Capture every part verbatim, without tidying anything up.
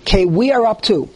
Okay, we are up to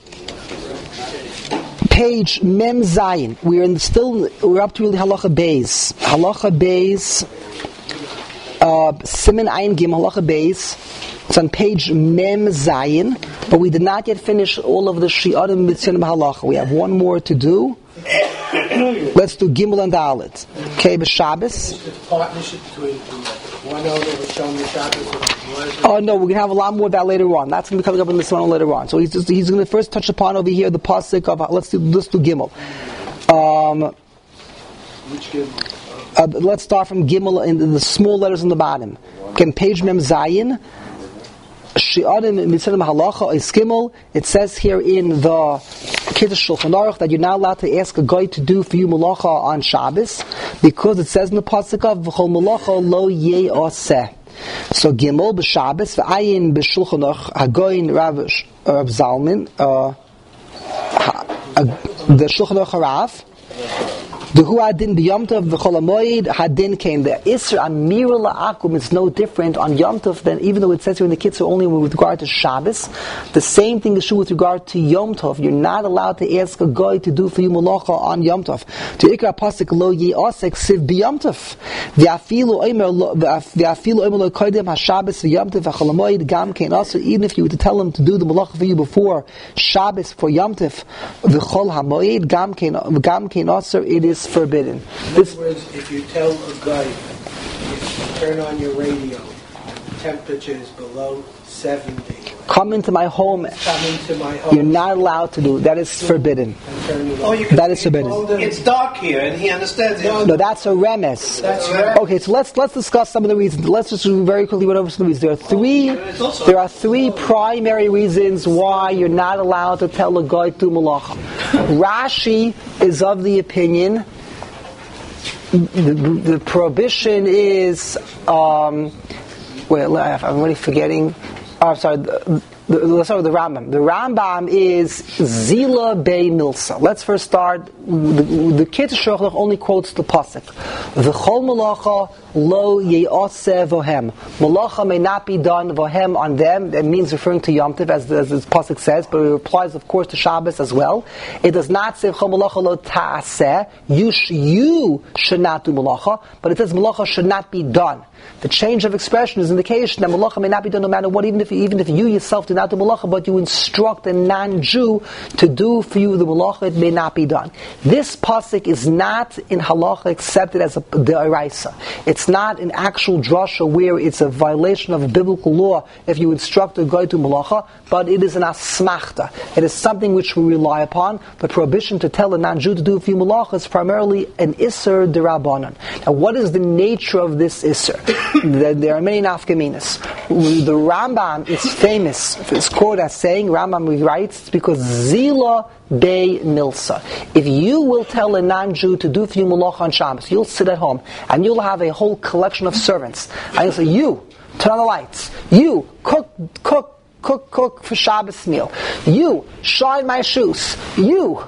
page Mem Zayin. We're in still. We're up to really Halacha Beis. Halacha Beis. Uh, Siman Ayin Gim Halacha Beis. It's on page Mem Zayin, but we did not yet finish all of the Shi'arim Mitzion Halacha. We have one more to do. Let's do Gimel and Dalet. Okay, b'Shabbos. The partnership between one owner with Shomer Shabbos. Oh no, we're gonna have a lot more of that later on. That's gonna be coming up in this one later on. So he's just, he's gonna first touch upon over here the pasuk of let's do let's do Gimel. Um, Which Gimel? Uh, let's start from Gimel in the small letters on the bottom. Okay, page Mem Zayin. Shi'arim Mitzion Halacha is Gimel. It says here in the Kiddush Shulchan Aruch that you're not allowed to ask a guy to do for you malacha on Shabbos because it says in the pasuk of V'chol malacha lo ye'aseh. So Gimel b'Shabbos v'ayin b'Shulchan Aruch Hagoyin Rav Rav Zalman uh, the Shulchan Aruch Harav. The Hu Hadin b'Yom Tov v'Chol HaMoed Hadin came there. Isser Amira La'akum is no different on Yom Tov than even though it says here in the Kitzur only with regard to Shabbos. The same thing is true with regard to Yom Tov. You're not allowed to ask a guy to do for you malacha on Yom Tov. To Ikra Pasuk lo ye'asek siv b'Yom Tov. V'afilu omer v'afilu omer lo koydem haShabbos v'Yom Tov v'Chol HaMoed gam kein aser. Even if you were to tell him to do the malacha for you before Shabbos for Yom Tov v'Chol HaMoed gam kein gam kein aser, it is forbidden. In other words, if you tell a guy, if you turn on your radio, the temperature is below seventy. Come into my home. Come into my home. You're not allowed to do that. Is forbidden. Oh, you can that is forbidden. It's dark here, and he understands it. No, no that's a remes. That's right. Okay, so let's let's discuss some of the reasons. Let's just very quickly run over some of these. There are three. There are three primary reasons why you're not allowed to tell a guy to malacha. Rashi is of the opinion. The, the prohibition is. Um, wait, I'm already forgetting. Oh, I'm sorry. The, the, let's start with the Rambam. The Rambam is Zila Bei Milsa. Let's first start. The, the Kiddush Shulchan only quotes the pasuk. V'chol malacha lo ye'aseh vohem. Malacha may not be done vohem on them. That means referring to Yom Tov, as the, as the pasuk says, but it applies, of course, to Shabbos as well. It does not say v'chol malacha lo ta'aseh. You sh, you should not do malacha, but it says malacha should not be done. The change of expression is an indication that malacha may not be done no matter what, even if even if you yourself do not do malacha, but you instruct a non-Jew to do for you the malacha, it may not be done. This pasuk is not in halacha accepted as a deraisa. It's not an actual drasha where it's a violation of a biblical law if you instruct a guy to malacha, but it is an asmachta. It is something which we rely upon. The prohibition to tell a non-Jew to do for you malacha is primarily an isser derabanan. Now, what is the nature of this isser? There are many nafkaminas. The Rambam is famous for his quote as saying, Rambam writes, it's because Zila Bei Milsa. If you will tell a non-Jew to do for you malacha on Shabbos, you'll sit at home and you'll have a whole collection of servants. And you'll say, you, turn on the lights. You, cook, cook, cook, cook for Shabbos meal. You, shine my shoes. You,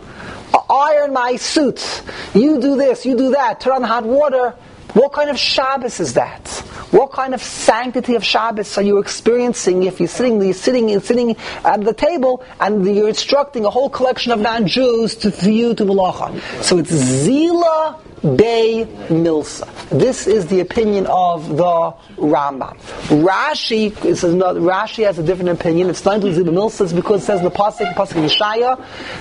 iron my suits. You do this, you do that. Turn on hot water. What kind of Shabbos is that? What kind of sanctity of Shabbos are you experiencing if you're sitting, you're sitting, you're sitting at the table and you're instructing a whole collection of non-Jews to, for you to malacha? So it's Zila Bei Milsa. This is the opinion of the Rambam. Rashi is another, Rashi has a different opinion. It's not Zila Milsa. It's because it says in the pasuk, pasuk in Yeshaya,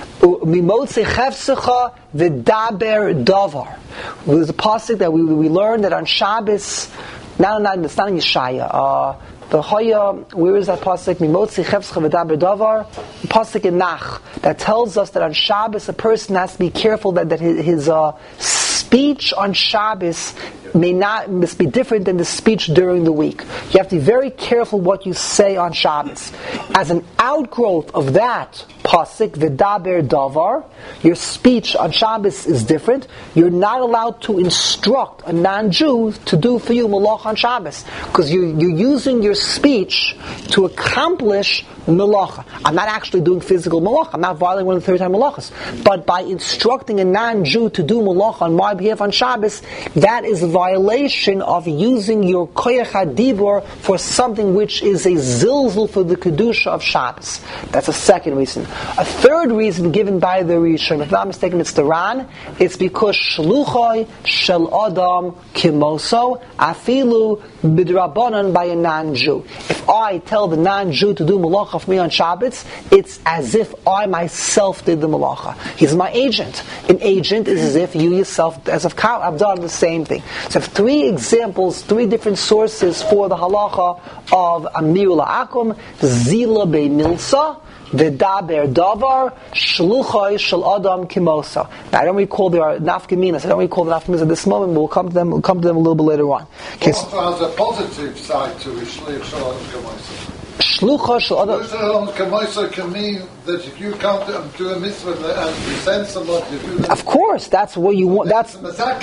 Mimotzi chefsecha v'daber davar. There's a pasuk that we we learned that on Shabbos. Now, not it's not in Yeshaya. Uh, the Hoya, where is that pasuk? Mimotzi chefsecha v'daber davar. Pasuk in Nach that tells us that on Shabbos a person has to be careful that that his, his uh, speech on Shabbos may not must be different than the speech during the week. You have to be very careful what you say on Shabbos. As an outgrowth of that pasuk v'daber davar. Your speech on Shabbos is different. You're not allowed to instruct a non-Jew to do for you malach on Shabbos because you, you're using your speech to accomplish malacha. I'm not actually doing physical malacha. I'm not violating one of the thirty time malachas. But by instructing a non-Jew to do malacha on my behalf on Shabbos, that is a violation of using your koyach hadibur for something which is a zilzul for the kedusha of Shabbos. That's a second reason. A third reason given by the Rishon, if I'm not mistaken, it's the Ran. It's because shluchai shel adam kimoso afilu bidrabanan by a non-Jew. If I tell the non-Jew to do malacha for me on Shabbos, it's as if I myself did the malacha. He's my agent. An agent is as if you yourself, as if I've done the same thing. So I have three examples, three different sources for the halacha of Amir La'akum, Zila Bei Milsa, V'daber davar, shluchai shel adam kimosa. Now I don't recall the nafkaminas. I don't recall the nafkaminas at this moment, but we'll come to them. We'll come to them a little bit later on. Okay. Also has a positive side to it. Shluchai shel adam kimosa. Shlucha shel adam kimosa can mean that if you come to, to a mitzvah and you send somebody to do that. Of course, that's what you want. That's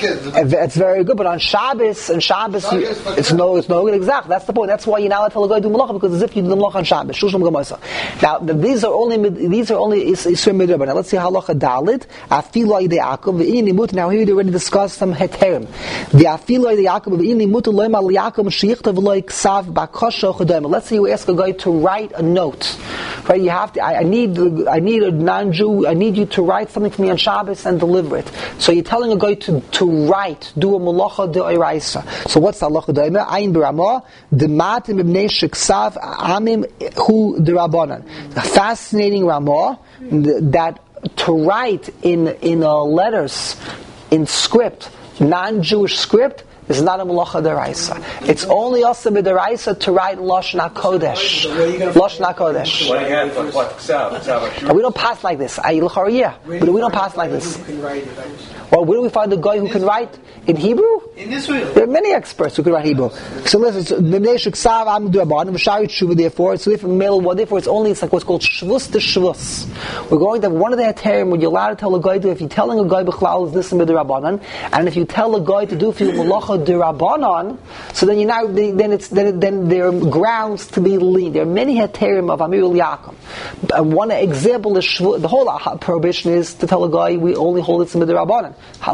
it's very good. But on Shabbos, and Shabbos, you, it's no, it's no good. Exactly. That's the point. That's why you're not allowed to tell a guy to do malacha because as if you do the malacha on Shabbos. Shusham Gamosa. Now the, these are only these are only isur midrabanan. Now let's see halacha dalit. Afilo ide akum ve'ini mut. Now here we already discussed some heterim. The afilo ide akum ve'ini mut loy mal yakum sheyichtav loy ksav bakosha chodayim. Let's say you ask a guy to write a note. Right? You have to. I, I need. I need a non-Jew. I need you to write something for me on Shabbos and deliver it. So you're telling a guy to, to write, do a malacha de'oraisa. So what's the halacha de'oraisa? Ayin b'ramah d'matim ibnei sheksav amim hu d'rabanan. A fascinating ramah that to write in in uh, letters in script, non-Jewish script, is not a malacha deraisa. It's only also deraisa to write Lashon HaKodesh. Lashon HaKodesh. And we don't pass like this. Yeah, but we don't pass like this. Well, where do we find the guy who can write in Hebrew? In Israel. There are many experts who can write Hebrew. So listen, therefore, so if male, therefore it's only it's like what's called shvus to shvus. We're going to have one of the heterim where you're allowed to tell a guy to, if you're telling a guy b'chlal is this and b'derabanan, and if you tell a guy to do for you malacha derabanan, so then you now then it's then, then there are grounds to be lean. There are many heterim of Amir Yaakov. And one example is shvu, the whole prohibition is to tell a guy we only hold it in b'derabanan.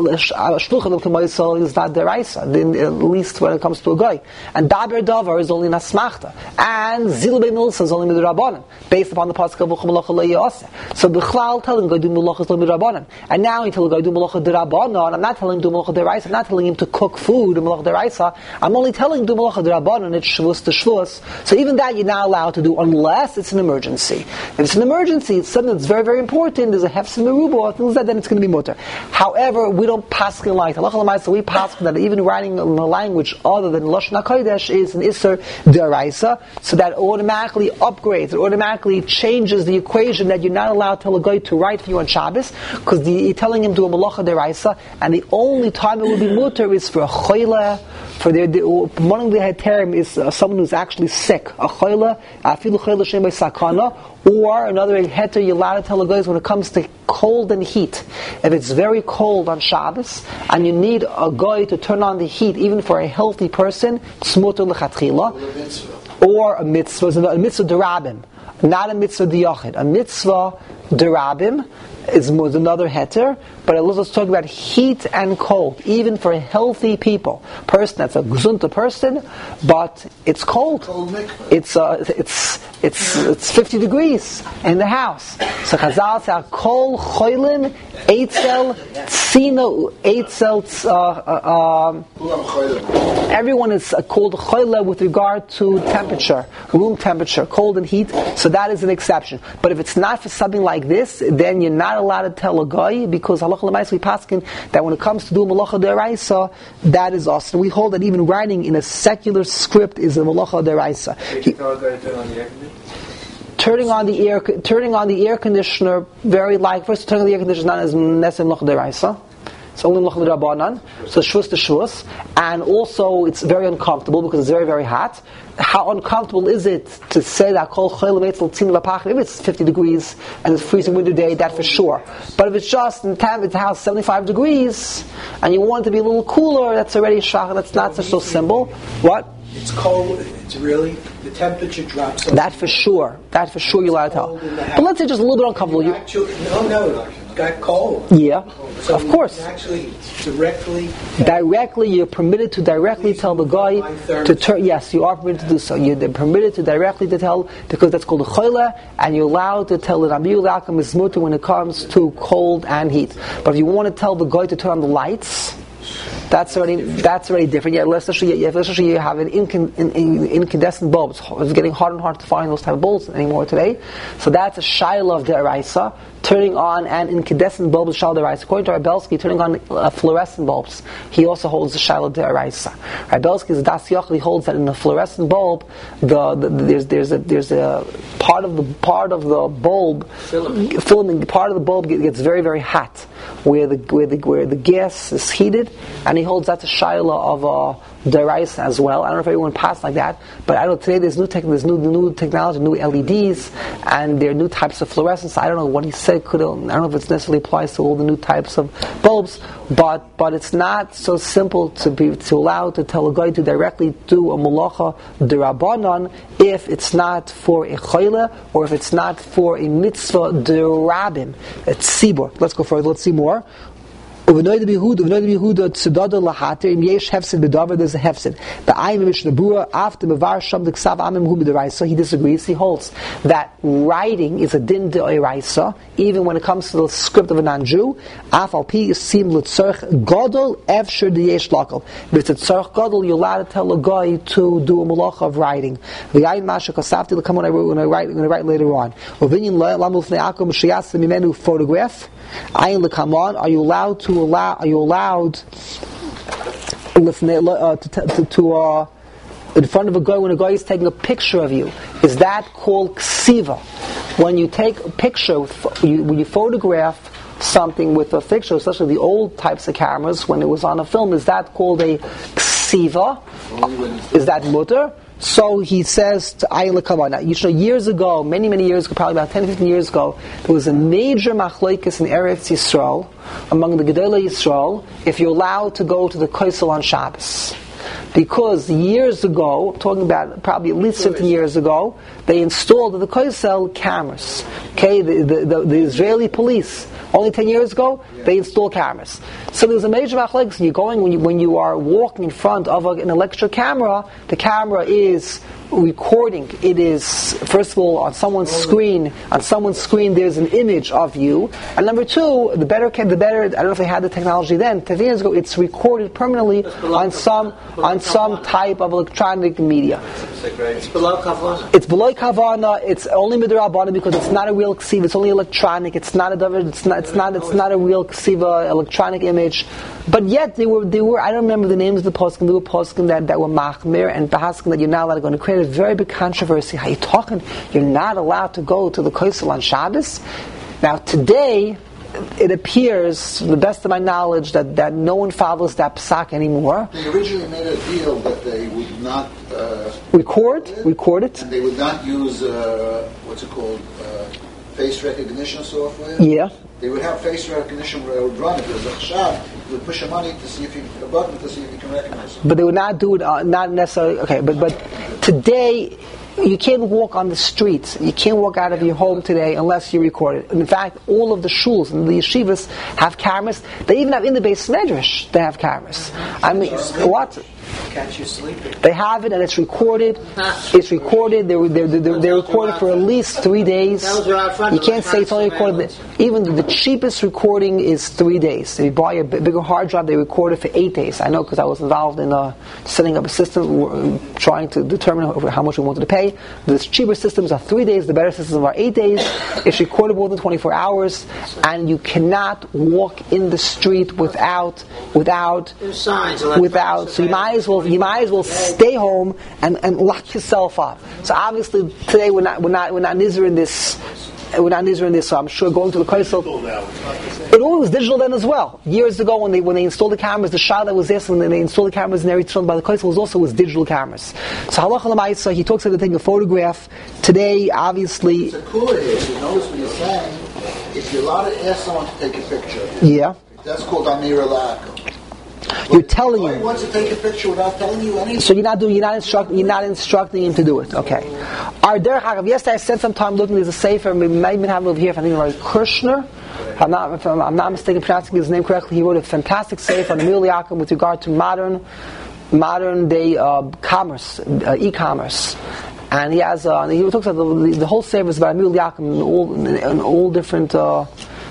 Shluchah is not deraisa, at least when it comes to a guy. And daber davar is only nasmachta. And zil be milsa is only midrabanan, based upon the pasuk of malacha le'yaseh. So b'chlal telling a guy do malacha is only midrabanan. And now you tell a guy do malacha derabanan. I'm not telling him do malacha deraisa. I'm not telling him to cook food malacha deraisa. I'm only telling him do malacha derabanan. It's shvus to shvus. So even that you're not allowed to do unless it's an emergency. If it's an emergency, it's something that's very very important. There's a hefsim meruba, things like that. Then it's going to be mutter. However, we don't paskin like halacha l'maisa. We paskin that even writing in a language other than Lashon HaKodesh is an isur deraisa, so that automatically upgrades, it automatically changes the equation that you're not allowed to tell a guy to write for you on Shabbos, because you're telling him to a malacha deraisa, and the only time it will be mutter is for a choyle, for the, the one of the heterim is uh, someone who's actually sick, a choyle, afilu choyle shem by sakana. Or another heter you're allowed to tell a guy is when it comes to cold and heat. If it's very cold on Shabbos and you need a guy to turn on the heat, even for a healthy person, smuter lechatchila, or a mitzvah, a mitzvah derabim, not a mitzvah diyachid, a mitzvah derabim is another heter, but let's talk about heat and cold, even for healthy people. Person that's a gesunta person, but it's cold. It's uh, it's it's it's fifty degrees in the house. So Chazal say kol choylin eitzel tzina eitzel. Everyone is called choyle with regard to temperature, room temperature, cold and heat. So that is an exception. But if it's not for something like this, then you're not allowed to tell a guy, because halacha l'maisa we paskin that when it comes to do malacha deraisa, that is awesome. We hold that even writing in a secular script is a malacha deraisa. Turning on the air, turning on the air conditioner, very like first turning on the air conditioner is not as necessary malacha deraisa. It's only Malacha D'Rabbanan. So Shvus to Shvus. And also it's very uncomfortable because it's very, very hot. How uncomfortable is it to say that Kol Chayil Meitzel Tzim Lapach? If it's fifty degrees and it's a freezing winter day, that for sure. But if it's just in the house seventy-five degrees and you want it to be a little cooler, that's already shach. That's not such so simple. What? It's cold. It's really the temperature drops. That for sure. That for sure. You're allowed to tell. But let's say just a little bit uncomfortable. You actually, no, no, it got cold. Yeah, so of course. Actually, directly. Directly, you're permitted to directly tell the guy to turn. Yes, you are permitted to do so. You're permitted to directly to tell because that's called a choyle, and you're allowed to tell the Rabbi L'Akam is mutter when it comes to cold and heat. But if you want to tell the guy to turn on the lights, that's already that's already different. Yeah, let's say you, you have an incand- in, in, incandescent bulb. It's, it's getting harder and harder to find those type of bulbs anymore today. So that's a shaila of the Araisa. Turning on an incandescent bulb is shaila deraisa. According to Rabelsky, turning on uh, fluorescent bulbs, he also holds the shaila deraisa. Rabelsky's Das Yochel holds that in the fluorescent bulb, the, the, the there's there's a there's a part of the part of the bulb filament, filament part of the bulb gets very very hot, where the where the where the gas is heated, and he holds that's a shaila of a deraisa as well. I don't know if everyone passed like that, but I know today there's new tech, there's new new technology, new L E Ds, and there are new types of fluorescence. I don't know what he said. Could I don't know if it necessarily applies to all the new types of bulbs, but but it's not so simple to be to allow to tell a guy to directly do a malacha d'Rabbanan if it's not for a choyle or if it's not for a mitzvah d'Rabim. It's sibur. Let's go further. Let's see more. There's a hefsid. There's a hefsid. The Ayin Mishnah Berurah after Mevar Sham D'Ksav Amim Hu B'Deraisa. He disagrees. He holds that writing is a din d'Oraisa, even when it comes to the script of a non-Jew. Af al pi yisim l'tzorch gadol efshir d'yesh lakol. If it's a tzorch gadol, you're allowed to tell a guy to do a malacha of writing. The Ayin Masha Kasavti l'kam when I write when I write when I write later on. Uvinyin lamu l'fnei akom sheyasa mimenu photograph. Ayin l'kam on. Are you allowed to allow? Are you allowed uh, to, to, to uh, in front of a guy when a guy is taking a picture of you? Is that called ksiva? When you take a picture, you, when you photograph something with a picture, especially the old types of cameras, when it was on a film, is that called a ksiva? Is that mutter? So he says to Ayin L'Kavan. Now, you know, years ago, many, many years ago, probably about ten, fifteen years ago, there was a major machlokes in Eretz Yisrael, among the Gedolei Yisrael, if you're allowed to go to the Kosel on Shabbos. Because years ago, talking about probably at least fifteen years ago, they installed at the Kosel cameras. Okay, the, the, the, the Israeli police, only ten years ago, they installed cameras. So there's a major machlokes. You're going, when you, when you are walking in front of a, an electric camera, the camera is recording. It is, first of all, on someone's screen, on someone's screen there's an image of you. And number two, the better, the better, I don't know if they had the technology then, ten years ago, it's recorded permanently on some, on some type of electronic media. It's below kavana. It's below kavana. It's only midrabana because it's not a real ksiva. It's only electronic. It's not a it's not it's not it's not a real ksiva electronic image. But yet they were they were I don't remember the names of the poskim. They were poskim that, that were machmir and bahaskim that you're not allowed to go. And it created a very big controversy. How you talking? You're not allowed to go to the Kosel on Shabbos. Now today, it appears, to the best of my knowledge, that, that no one follows that psak anymore. They originally made a deal that they would not uh, record, record it. And they would not use uh, what's it called, uh, face recognition software. Yeah. They would have face recognition where it would run. If there's a chashav, you would push a money to see if you a button to see if you can recognize it. But they would not do it. Uh, not necessarily. Okay, but but today. You can't walk on the streets. You can't walk out of your home today unless you record it. In fact, all of the shuls and the yeshivas have cameras. They even have in the base medrash. They have cameras. I mean, what? Catch you sleeping. They have it and it's recorded. It's recorded. They're, they're, they're, they're recorded for at least three days. You can't say it's only recorded. Even the cheapest recording is three days. If you buy a bigger hard drive, they record it for eight days. I know because I was involved in uh, setting up a system, trying to determine how much we wanted to pay. The cheaper systems are three days. The better systems are eight days. It's recorded more than twenty-four hours, and you cannot walk in the street without without without. So you might as well you might as well stay home and, and lock yourself up. So obviously today we're not we're not we're not nizar in this we're not in Israel this, so I'm sure going to the Kaisel. It all was digital then as well. Years ago, when they when they installed the cameras, the shah that was this, when they installed the cameras in Eretz Yisrael by the Kaisel was also was digital cameras. So halacha l'maisa, he talks about taking a photograph. Today, obviously, it's a cooler here. You notice what you're saying. If you're allowed to ask someone to take a picture, yeah, that's called amir alakum. You're telling He him. wants to take a picture without telling you anything. So you're not doing. You're not instructing. You're not instructing him to do it. Okay. Our derech hagav. Yesterday I spent some time looking at the sefer. We might even have it over here. If I think about Kirshner. If I'm not. If I'm, I'm not mistaken pronouncing his name correctly. He wrote a fantastic sefer on Amir Yaakov with regard to modern, modern day uh, commerce, uh, e-commerce. And he has. Uh, he talks about the, the whole sefer is about Amir Yaakov in all, in all different. Uh,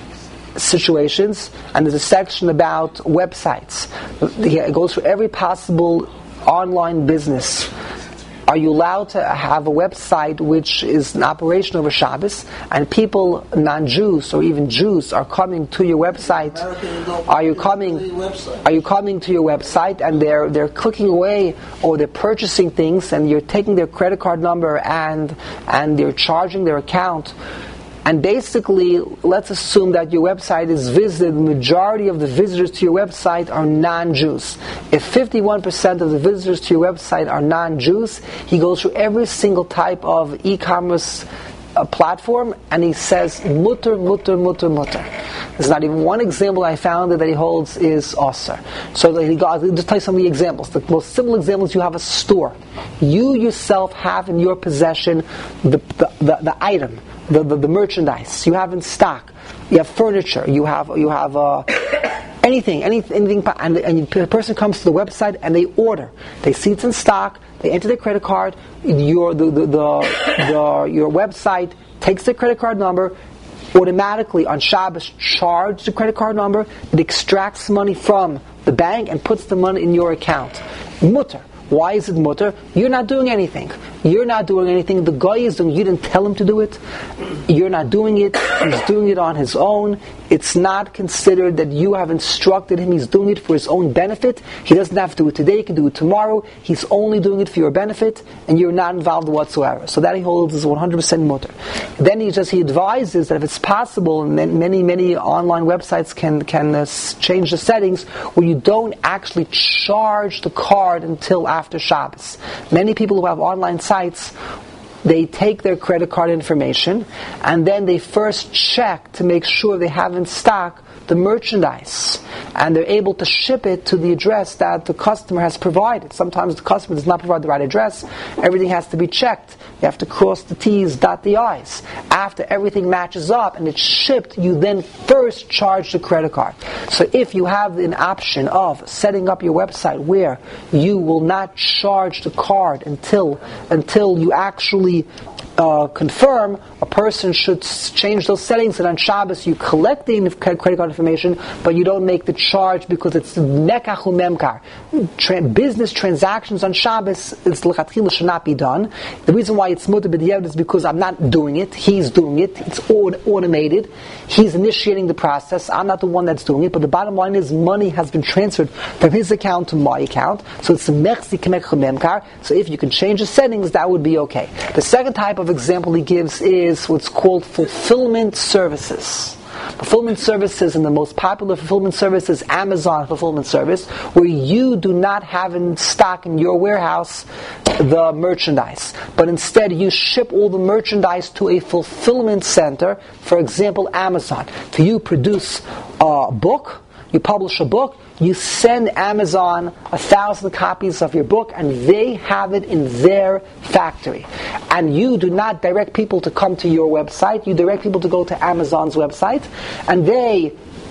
situations, and there's a section about websites. It goes through every possible online business. Are you allowed to have a website which is in operation over Shabbos, and people, non-Jews or even Jews, are coming to your website? Are you coming? Are you coming to your website and they're they're clicking away, or they're purchasing things, and you're taking their credit card number and and they're charging their account? And basically, let's assume that your website is visited, the majority of the visitors to your website are non-Jews. If fifty-one percent of the visitors to your website are non-Jews, he goes through every single type of e-commerce uh, platform, and he says, mutter, mutter, mutter, mutter. There's not even one example I found that he holds is Osir. So he goes, I'll just tell you some of the examples. The most simple example is you have a store. You yourself have in your possession the, the, the, the item, The, the the merchandise you have in stock. You have furniture. You have you have uh, anything, anything, anything. And, and the person comes to the website and they order. They see it's in stock. They enter their credit card. Your the the, the, the your website takes the credit card number. Automatically on Shabbos, charge the credit card number. It extracts money from the bank and puts the money in your account. Mutter. Why is it mutter? You're not doing anything. You're not doing anything. The guy is doing. You didn't tell him to do it. You're not doing it. He's doing it on his own. It's not considered that you have instructed him. He's doing it for his own benefit. He doesn't have to do it today. He can do it tomorrow. He's only doing it for your benefit, and you're not involved whatsoever. So that he holds is one hundred percent mutter. Then he just he advises that if it's possible, and then many many online websites can can uh, change the settings where you don't actually charge the card until after Shabbos. Many people who have online sites, they take their credit card information and then they first check to make sure they have in stock the merchandise, and they're able to ship it to the address that the customer has provided. Sometimes the customer does not provide the right address. Everything has to be checked. You have to cross the T's, dot the I's. After everything matches up and it's shipped, you then first charge the credit card. So if you have an option of setting up your website where you will not charge the card until until you actually Uh, confirm, a person should change those settings, and on Shabbos you collect the credit card information, but you don't make the charge because it's nekach umemkar. Tra- business transactions on Shabbos is l'chatchila should not be done. The reason why it's mutar b'diavad is because I'm not doing it, he's doing it, it's aut- automated, he's initiating the process, I'm not the one that's doing it, but the bottom line is money has been transferred from his account to my account, so it's mechzi k'mekach umemkar, so if you can change the settings, that would be okay. The second type of example he gives is what's called fulfillment services. Fulfillment services, and the most popular fulfillment service is Amazon fulfillment service, where you do not have in stock in your warehouse the merchandise, but instead you ship all the merchandise to a fulfillment center. For example, Amazon. If you produce a book, you publish a book, you send Amazon a thousand copies of your book, and they have it in their factory. And you do not direct people to come to your website, you direct people to go to Amazon's website, and they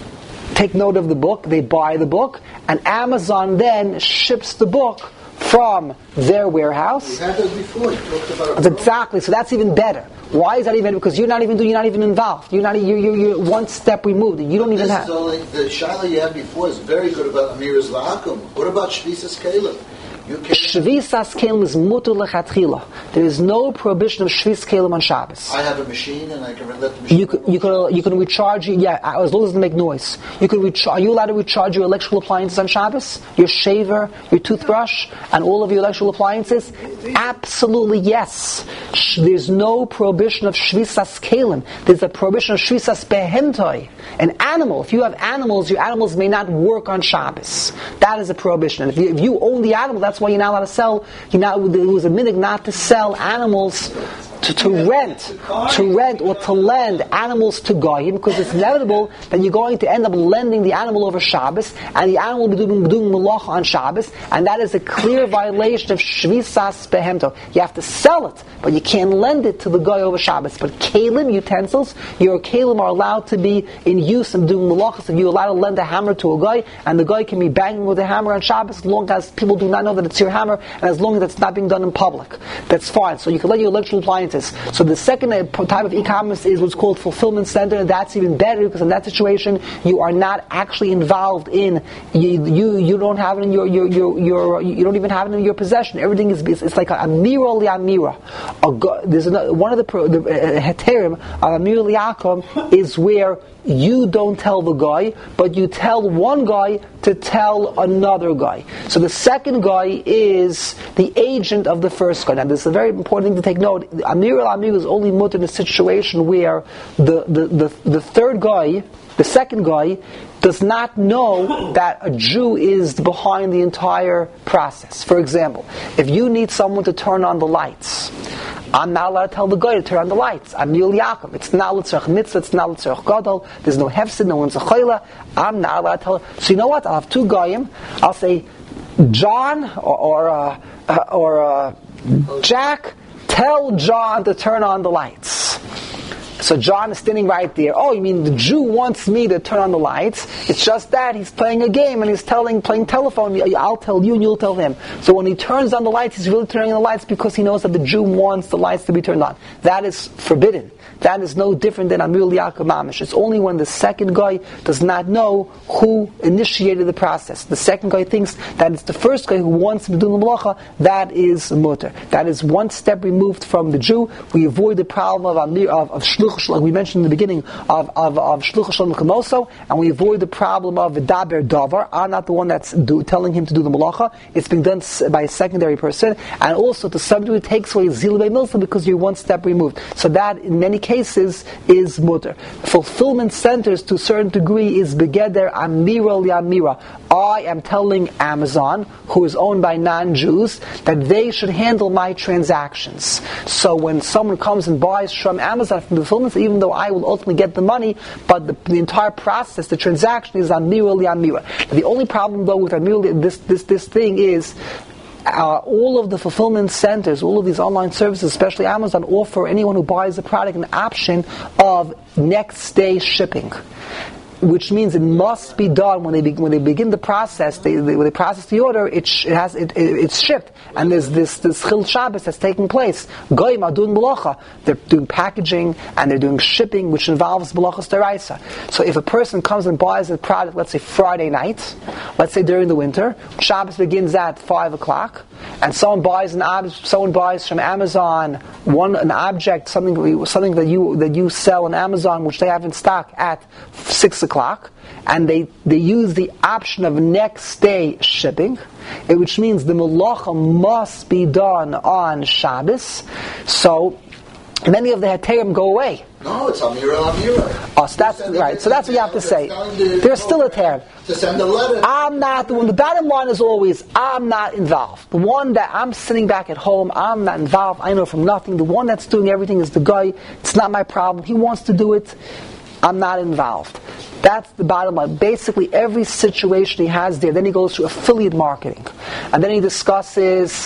take note of the book, they buy the book, and Amazon then ships the book from their warehouse. We had that before. You talked about it. Exactly. So that's even better. Why is that even? Because you're not even you're not even involved. You're not. You're, you're, you're one step removed. You don't even this have. Is only, the shaila you had before is very good about Amiras La'akum. What about Shvisas Caleb? You can't. Shvisas kelim is muter lechatchila. There is no prohibition of shvis kelim on Shabbos. I have a machine and I can let the machine. You can, you can, you can recharge, yeah, as long as it doesn't make noise. You can recharge, are you allowed to recharge your electrical appliances on Shabbos? Your shaver, your toothbrush, and all of your electrical appliances? Absolutely yes. There's no prohibition of shvisas kelim. There's a prohibition of shvisas behemtoi. An animal, if you have animals, your animals may not work on Shabbos. That is a prohibition. And if you, if you own the animal, that's why you're not allowed to sell, you're not, there was a minute not to sell animals To, to rent, to rent or to lend animals to Goyim, because it's inevitable that you're going to end up lending the animal over Shabbos, and the animal will be doing, doing malacha on Shabbos, and that is a clear violation of shvisas behemto. You have to sell it, but you can't lend it to the Goy over Shabbos. But kalim, utensils, your kalim are allowed to be in use and doing malachas. If you're allowed to lend a hammer to a Goy, and the Goy can be banging with a hammer on Shabbos, as long as people do not know that it's your hammer, and as long as it's not being done in public. That's fine. So you can let your electrical appliances. So the second type of e-commerce is what's called fulfillment center, and that's even better because in that situation you are not actually involved in you you, you don't have it in your, your your your you don't even have it in your possession. Everything is it's like a amira li'amira. There's another, one of the, the uh, heterim of amira li'akom is where you don't tell the guy, but you tell one guy to tell another guy. So the second guy is the agent of the first guy. Now this is a very important thing to take note. Amir al-Amir is only mutter in a situation where the, the, the, the third guy, the second guy, does not know that a Jew is behind the entire process. For example, if you need someone to turn on the lights, I'm not allowed to tell the guy to turn on the lights. I'm Yul Yaakov. It's not l'tzarech mitzvah. It's not l'tzarech gadol. There's no hefsid. No one's a chayla. I'm not allowed to tell. So you know what? I'll have two goyim. I'll say, John or or, uh, uh, or uh, Jack, tell John to turn on the lights. So John is standing right there. Oh, you mean the Jew wants me to turn on the lights? It's just that he's playing a game and he's telling, playing telephone. I'll tell you and you'll tell him. So when he turns on the lights, he's really turning on the lights because he knows that the Jew wants the lights to be turned on. That is forbidden. That is no different than Amir Li'akom Mamish. It's only when the second guy does not know who initiated the process. The second guy thinks that it's the first guy who wants to do the malacha. That is mutter. That is one step removed from the Jew. We avoid the problem of Amir, of, of Shluch, like we mentioned in the beginning, of of, of Shluch Shalom Kamoso, and we avoid the problem of V'daber Davar. I'm not the one that's do, telling him to do the malacha. It's being done by a secondary person, and also to some degree it takes away Zil Bei Milsa because you're one step removed. So that in many cases is mutter. Fulfillment centers to a certain degree is begeder amira li'amira. I am telling Amazon, who is owned by non-Jews, that they should handle my transactions. So when someone comes and buys from Amazon from the fulfillment, even though I will ultimately get the money, but the, the entire process, the transaction is amira li'amira. The only problem though with amira, this this this thing is, Uh, all of the fulfillment centers, all of these online services, especially Amazon, offer anyone who buys the product an option of next day shipping, which means it must be done when they be, when they begin the process. They, they, when they process the order, it, sh- it has it, it, it's shipped, and there's this this Chil Shabbos that's taking place. Goyim are doing malacha. They're doing packaging and they're doing shipping, which involves malachas deraisa. So if a person comes and buys a product, let's say Friday night, let's say during the winter, Shabbos begins at five o'clock, and someone buys an ob- someone buys from Amazon one an object, something something that you that you sell on Amazon, which they have in stock at six o'clock. Clock, and they, they use the option of next day shipping, which means the malacha must be done on Shabbos. So many of the heterim go away. No, it's Amira Amira. Oh, so that's right. So that's what you have to say. There's still a heterim. To send a letter. I'm not the one. The bottom line is always I'm not involved. The one that I'm sitting back at home, I'm not involved. I know from nothing. The one that's doing everything is the guy. It's not my problem. He wants to do it. I'm not involved. That's the bottom line. Basically, every situation he has there, then he goes to affiliate marketing. And then he discusses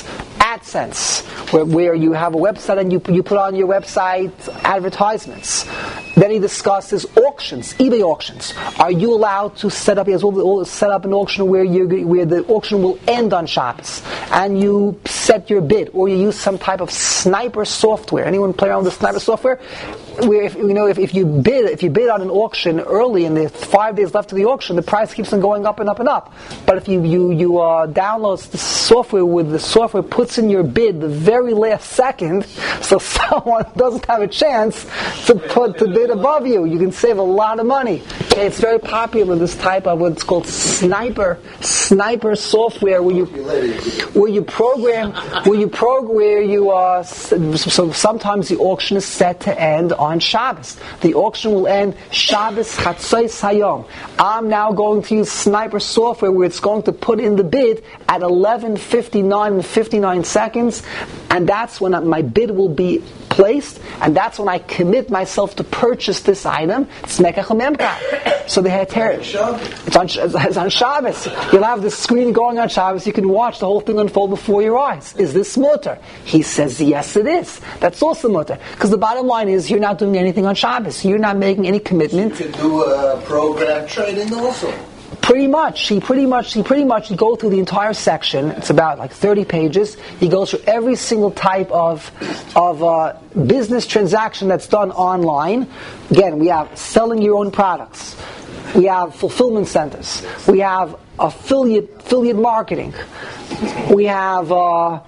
AdSense, where, where you have a website and you, you put on your website advertisements. Then he he discusses auctions, eBay auctions. Are you allowed to set up? He has all, all set up an auction where you where the auction will end on Shabbos, and you set your bid, or you use some type of sniper software. Anyone play around with the sniper software? Where if you know if, if you bid if you bid on an auction early and there's five days left of the auction, the price keeps on going up and up and up. But if you you you uh, download the software with the software puts in your bid the very last second, so someone doesn't have a chance to put the bid above you, you can save a lot of money. Okay, it's very popular, this type of what's called sniper sniper software, where you where you program where you program where you uh, so sometimes the auction is set to end on on Shabbos. The auction will end Shabbos Chatzos Hayom. I'm now going to use sniper software where it's going to put in the bid at eleven fifty-nine and fifty-nine seconds, and that's when my bid will be placed, and that's when I commit myself to purchase this item. It's Mekach Memka. So they had terror. It's on, it's on Shabbos. You'll have the screen going on Shabbos. You can watch the whole thing unfold before your eyes. Is this mutter? He says, yes, it is. That's also mutter. Because the bottom line is, you're not doing anything on Shabbos. You're not making any commitment. You can do uh, program trading also. Pretty much, he pretty much, he pretty much, he go through the entire section. It's about like thirty pages. He goes through every single type of of uh, business transaction that's done online. Again, we have selling your own products. We have fulfillment centers. We have affiliate affiliate marketing. We have uh,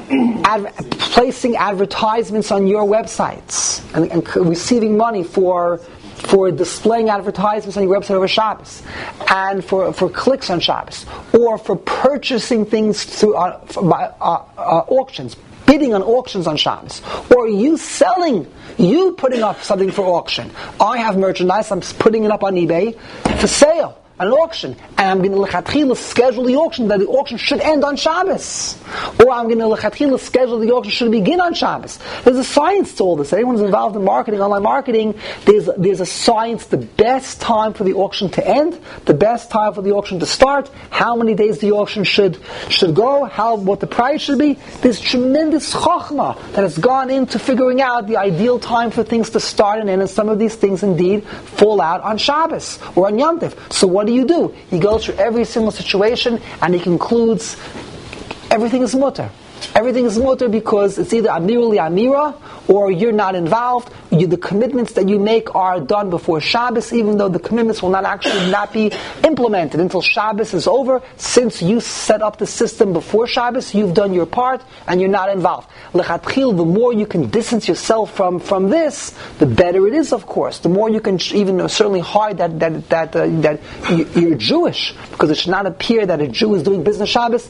ad- placing advertisements on your websites and, and receiving money for. for displaying advertisements on your website over Shabbos, and for, for clicks on Shabbos, or for purchasing things through uh, for, by, uh, uh, auctions, bidding on auctions on Shabbos, or you selling, you putting up something for auction. I have merchandise, I'm putting it up on eBay for sale. An auction, and I'm going to lechatchila schedule the auction that the auction should end on Shabbos, or I'm going to lechatchila schedule the auction should begin on Shabbos. There's a science to all this. Anyone who's involved in marketing, online marketing, there's there's a science. The best time for the auction to end, the best time for the auction to start, how many days the auction should should go, how what the price should be. There's tremendous chokhmah that has gone into figuring out the ideal time for things to start and end, and some of these things indeed fall out on Shabbos or on Yom Tov. So what What do you do? He goes through every single situation and he concludes everything is mutter. Everything is mutter because it's either amiruli amira or you're not involved. You, the commitments that you make are done before Shabbos, even though the commitments will not actually not be implemented until Shabbos is over. Since you set up the system before Shabbos, you've done your part and you're not involved. Lechatchil, the more you can distance yourself from, from this, the better it is, of course. The more you can even uh, certainly hide that that that uh, that you're Jewish, because it should not appear that a Jew is doing business Shabbos.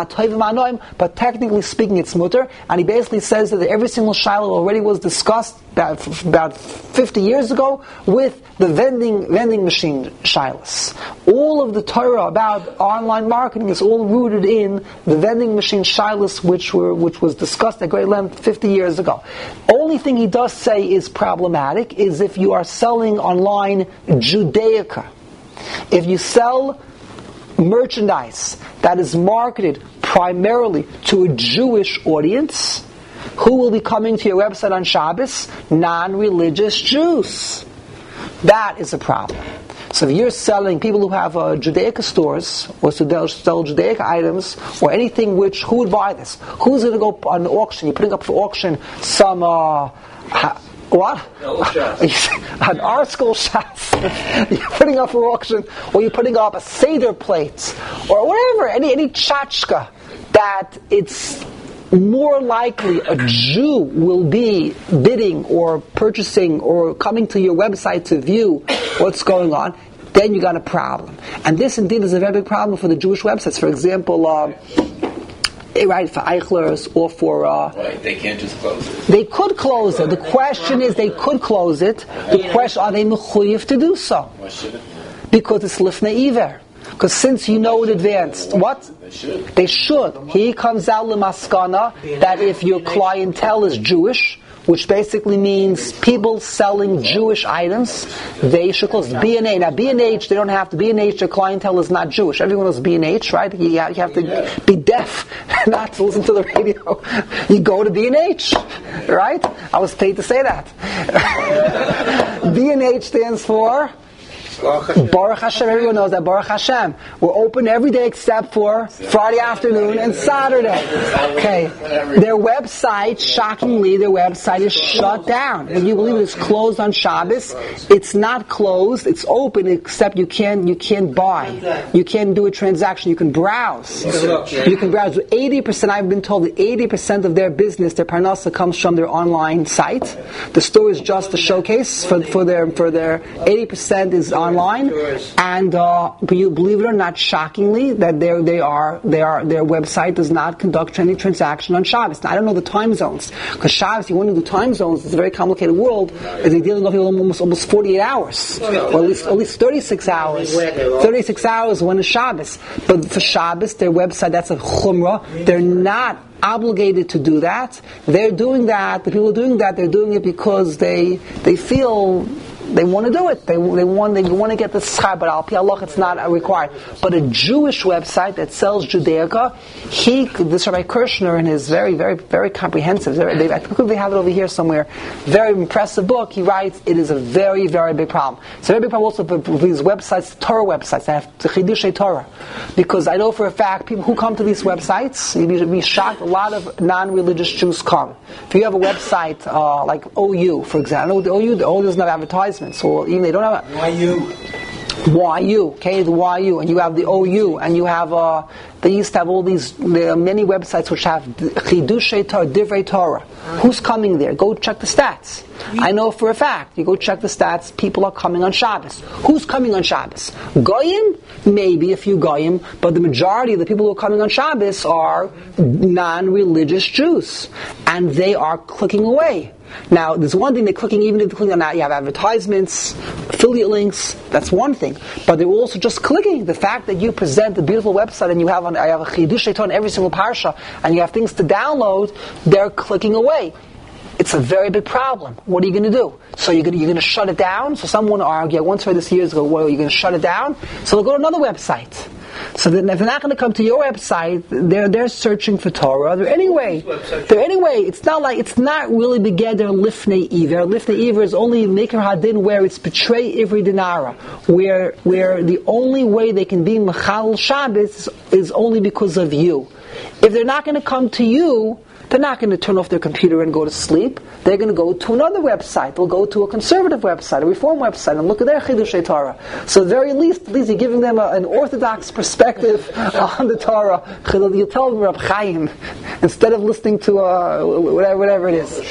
But technically speaking, it's mutter, and he basically says that every single shiloh already was discussed about, about fifty years ago with the vending vending machine shilohs. All of the Torah about online marketing is all rooted in the vending machine shilohs, which were which was discussed at great length fifty years ago. Only thing he does say is problematic is if you are selling online Judaica. If you sell merchandise that is marketed primarily to a Jewish audience, who will be coming to your website on Shabbos? Non-religious Jews. That is a problem. So if you're selling people who have uh, Judaica stores, or to sell Judaica items, or anything which, who would buy this? Who's going to go on the auction? You're putting up for auction some, uh, ha- what? An art school shots. You're putting up for auction, or you're putting up a Seder plate, or whatever, any any tchotchke, that it's more likely a Jew will be bidding or purchasing or coming to your website to view what's going on, then you got a problem. And this indeed is a very big problem for the Jewish websites. For example, uh, right, for Eichlers or for... Uh, right, they can't just close it. They could close it. The question is, they could close it. The question, are they mechuyev to do so? Why should it? Because it's lifnei iver. Because since you know in advance, what? They should. They should. He comes out l'maskana that if your clientele is Jewish, which basically means people selling Jewish items, they should close. B and A. Now, B and H, they don't have to. B and H, their clientele is not Jewish. Everyone knows B and H, right? You have, you have to be deaf not to listen to the radio. You go to B and H, right? I was paid to say that. B and H stands for Baruch Hashem. Everyone knows that. Baruch Hashem. We're open every day except for Friday afternoon and Saturday. Okay. Their website, shockingly, their website is shut down. If you believe it's closed on Shabbos, it's not closed. It's open except you can't you can't buy. You can't do a transaction. You can browse. You can browse. eighty percent, I've been told that eighty percent of their business, their parnasa, comes from their online site. The store is just a showcase for for their for their eighty percent is on online, and uh, you believe it or not, shockingly, that they they are they are their website does not conduct any transaction on Shabbos. Now, I don't know the time zones, because Shabbos, you want to do time zones. It's a very complicated world. As they're dealing with almost almost forty-eight hours, or at least at least thirty-six hours. thirty-six hours when it's Shabbos. But for Shabbos, their website, that's a chumrah. They're not obligated to do that. They're doing that. The people doing that, they're doing it because they they feel. They want to do it. They they want they want to get the schar, but al pi halach it's not required. But a Jewish website that sells Judaica, he this Rabbi Kirshner in his very very very comprehensive, very, they, I think they have it over here somewhere, very impressive book. He writes it is a very very big problem. It's a very big problem also for, for these websites, Torah websites that have Chidushei Torah, because I know for a fact people who come to these websites, you'd be shocked. A lot of non-religious Jews come. If you have a website uh, like O U, for example, the O U, the O U doesn't have advertisements. So even they don't have a Y U. Y U, okay, the Y U, and you have the O U, and you have uh, they used to have all these there are many websites which have Chidushei Torah, Divrei Torah. Who's coming there? Go check the stats. I know for a fact. You go check the stats. People are coming on Shabbos. Who's coming on Shabbos? Goyim? Maybe a few Goyim, but the majority of the people who are coming on Shabbos are non-religious Jews, and they are clicking away. Now, there's one thing they're clicking, even if they're clicking on that, you have advertisements, affiliate links, that's one thing. But they're also just clicking. The fact that you present a beautiful website and you have, on, I have a Chidushei Torah in every single parsha, and you have things to download, they're clicking away. It's a very big problem. What are you going to do? So you're going to, you're going to shut it down? So someone argued, I once heard this years ago, well, you're going to shut it down? So they'll go to another website. So then if they're not going to come to your website, they're they're searching for Torah. They're anyway. They're anyway. It's not like it's not really begeder lifnei iver. Lifnei iver is only maker hadin where it's betray ivri dinara, where where the only way they can be mechal Shabbos is, is only because of you. If they're not going to come to you, they're not going to turn off their computer and go to sleep. They're going to go to another website. They'll go to a conservative website, a reform website, and look at their Chidushei Torah. So at the very least, at least you're giving them a, an orthodox perspective on the Torah. You tell them Reb Chaim instead of listening to uh, whatever, whatever it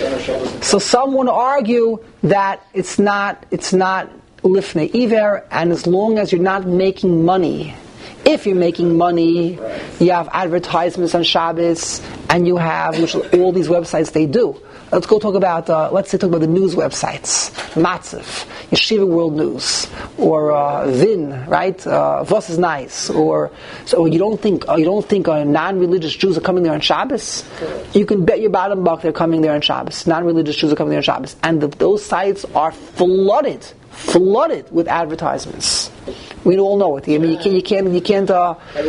is. So some want to argue that it's not it's not lifnei iver, and as long as you're not making money. If you're making money, you have advertisements on Shabbos, and you have, which all these websites they do. Let's go talk about, uh, let's say talk about the news websites. Matziv, Yeshiva World News, or uh, Vin, right? Uh, Vos is nice. Or so you don't think uh, you don't think uh, non-religious Jews are coming there on Shabbos? You can bet your bottom buck they're coming there on Shabbos. Non-religious Jews are coming there on Shabbos, and the, those sites are flooded, flooded with advertisements. We all know it. I mean, you can't, you can't, you can't. Uh,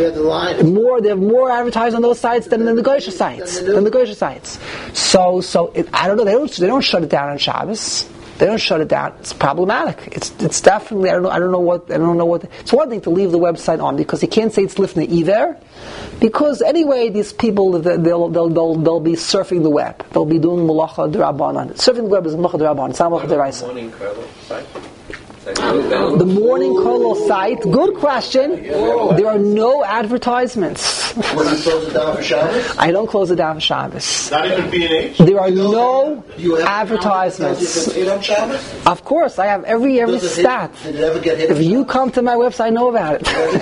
more, they have more advertising on those sites than, than the Goyish sites, than the Goyish sites. So, so it, I don't know. They don't, they don't shut it down on Shabbos. They don't shut it down. It's problematic. It's, it's definitely. I don't know. I don't know what. I don't know what. It's one thing to leave the website on because you can't say it's lifnei either, because anyway, these people they'll they'll they'll, they'll, they'll be surfing the web. They'll be doing malacha d'Rabbanan. Surfing the web is malacha d'Rabbanan. It's not malacha d'Oraisa. The morning kolel site, good question. There are no advertisements. Would you close it down for Shabbos? I don't close it down for Shabbos. Not even B and H? There are no You have advertisements. Does it hit on Shabbos? Of course, I have every every Does it stat. Hit, did it ever get hit If on you Shabbos? come to my website, I know about it. Did it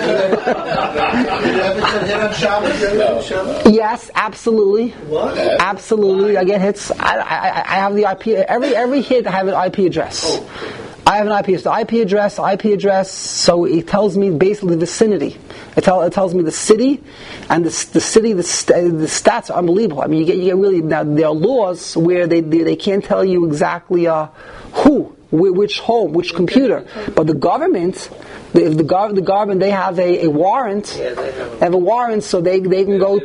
ever get hit on Shabbos? No. Shabbos? Yes, absolutely. What? Absolutely. I get hits. I, I, I have the I P. Every every hit, I have an I P address. Oh. I have an I P address. The I P address, I P address. So it tells me basically the vicinity. It, tell, it tells me the city, and the the city. The, st- the stats are unbelievable. I mean, you get you get really now. There are laws where they they, they can't tell you exactly uh, who, which home, which computer. But the government, the the, gov- the government, they have a, a warrant. Yeah, they have They have a warrant, so they they can go.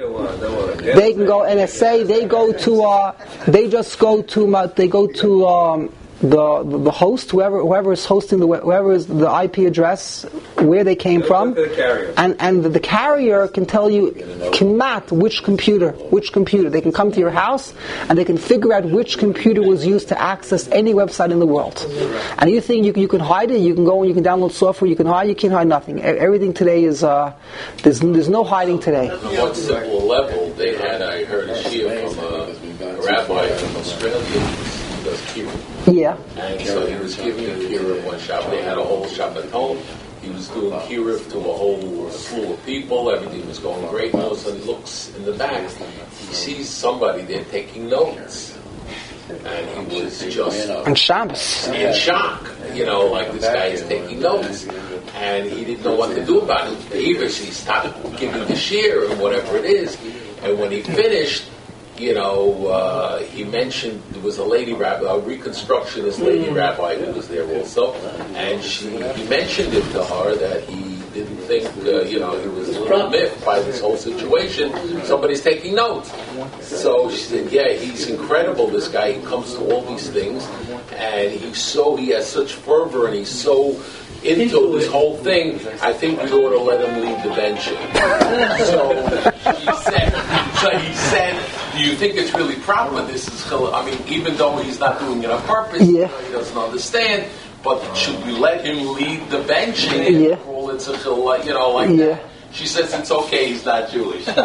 They can go N S A. They go to. Uh, they just go to. Uh, they go to. Um, the, the the host, whoever whoever is hosting the whoever is the I P address, where they came from, and and the, the carrier can tell you kimat which computer, which computer. They can come to your house and they can figure out which computer was used to access any website in the world. And you think you you can hide it? You can go and you can download software. You can hide. You can't hide nothing. Everything today is uh, there's there's no hiding today. On one simple level, they had I heard a shia from a, a rabbi from Australia who does kiruv. Yeah. And so he was giving a kiruv one shop. They had a whole Shabbaton. He was doing kiruv to a whole slew of people. Everything was going great. And all of a sudden he looks in the back. He sees somebody there taking notes. And he was just on Shabbos in shock. You know, like this guy is taking notes. And he didn't know what to do about it. Either he stopped giving the shir or whatever it is. And when he finished, you know, uh, he mentioned there was a lady rabbi, a reconstructionist lady rabbi who was there also, and she he mentioned it to her that he didn't think, uh, you know, he was a little miffed by this whole situation. Somebody's taking notes. So she said, yeah, he's incredible, this guy. He comes to all these things, and he's so, he has such fervor, and he's so into this whole thing, I think we ought to let him leave the bench. So he said, so he said, do you think it's really proper? This is, I mean, even though he's not doing it on purpose, yeah. he doesn't understand, but should we let him lead the benching and yeah. call it such a, you know, like yeah. that? She says it's okay, he's not Jewish. He's